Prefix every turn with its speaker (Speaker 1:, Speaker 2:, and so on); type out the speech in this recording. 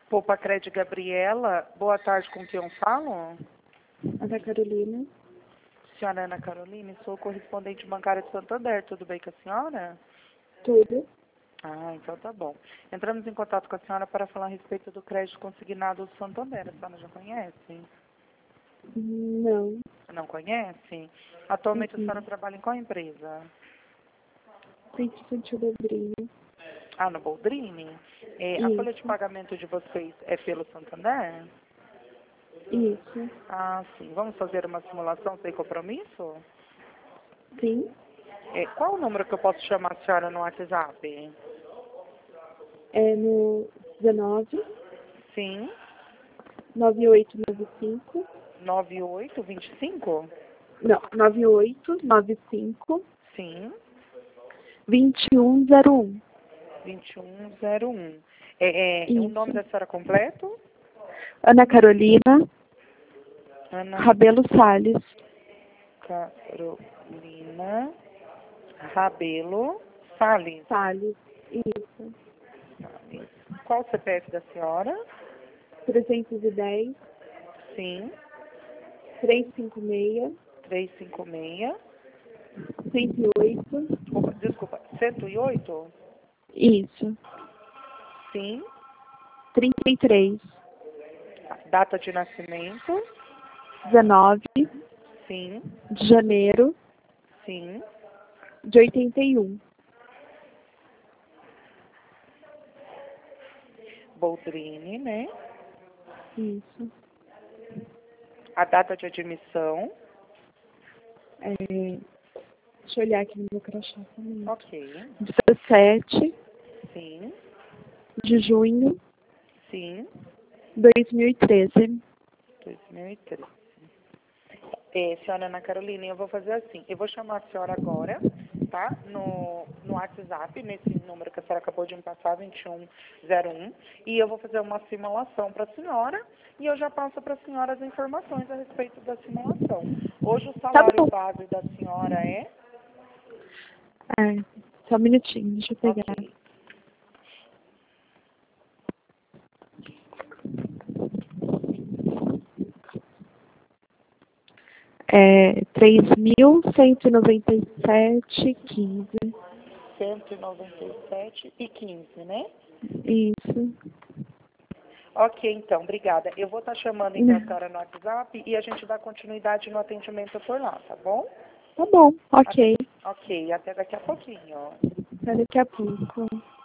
Speaker 1: Poupa Crédito Gabriela, boa tarde, com quem eu falo?
Speaker 2: Ana Carolina.
Speaker 1: Senhora Ana Carolina, sou correspondente bancária de Santander, tudo bem com a senhora?
Speaker 2: Tudo.
Speaker 1: Ah, então tá bom. Entramos em contato com a senhora para falar a respeito do crédito consignado do Santander, a senhora já conhece?
Speaker 2: Não.
Speaker 1: Não conhece? Atualmente a senhora trabalha em qual empresa?
Speaker 2: Centro Infantil Dobrinho.
Speaker 1: Ah, no Boldrini? A folha de pagamento de vocês é pelo Santander?
Speaker 2: Isso.
Speaker 1: Ah, sim. Vamos fazer uma simulação sem compromisso?
Speaker 2: Sim.
Speaker 1: Qual o número que eu posso chamar a senhora no WhatsApp?
Speaker 2: É no 19
Speaker 1: Sim.
Speaker 2: 9895.
Speaker 1: 9825?
Speaker 2: Não, 9895
Speaker 1: Sim.
Speaker 2: 2101.
Speaker 1: 2101. O nome
Speaker 2: Isso.
Speaker 1: da senhora completo?
Speaker 2: Ana Carolina
Speaker 1: Ana
Speaker 2: Rabelo Salles.
Speaker 1: Carolina Rabelo Salles.
Speaker 2: Salles. Isso.
Speaker 1: Qual o CPF da senhora?
Speaker 2: 310
Speaker 1: Sim.
Speaker 2: 356
Speaker 1: 356.
Speaker 2: 108.
Speaker 1: Desculpa, 108?
Speaker 2: Isso.
Speaker 1: Sim.
Speaker 2: 33
Speaker 1: Data de nascimento?
Speaker 2: 19
Speaker 1: Sim.
Speaker 2: de janeiro
Speaker 1: Sim.
Speaker 2: de 81.
Speaker 1: Boldrini, né?
Speaker 2: Isso.
Speaker 1: A data de admissão?
Speaker 2: Deixa eu olhar aqui no meu crachá também.
Speaker 1: Ok.
Speaker 2: 17
Speaker 1: Sim.
Speaker 2: de junho
Speaker 1: Sim.
Speaker 2: de 2013.
Speaker 1: 2013. Senhora Ana Carolina, eu vou fazer assim. Eu vou chamar a senhora agora, tá? No WhatsApp, nesse número que a senhora acabou de me passar, 2101. E eu vou fazer uma simulação para a senhora e eu já passo para a senhora as informações a respeito da simulação. Hoje o
Speaker 2: Tá
Speaker 1: salário
Speaker 2: bom.
Speaker 1: base da senhora é?
Speaker 2: Só um minutinho, deixa eu pegar.
Speaker 1: Ok.
Speaker 2: É 3.197,15.
Speaker 1: 197,15, né?
Speaker 2: Isso.
Speaker 1: Ok, então, obrigada. Eu vou estar chamando então a senhora no WhatsApp e a gente dá continuidade no atendimento por lá, tá bom?
Speaker 2: Tá bom, ok.
Speaker 1: Ok, até daqui a pouquinho.
Speaker 2: Até daqui a pouco.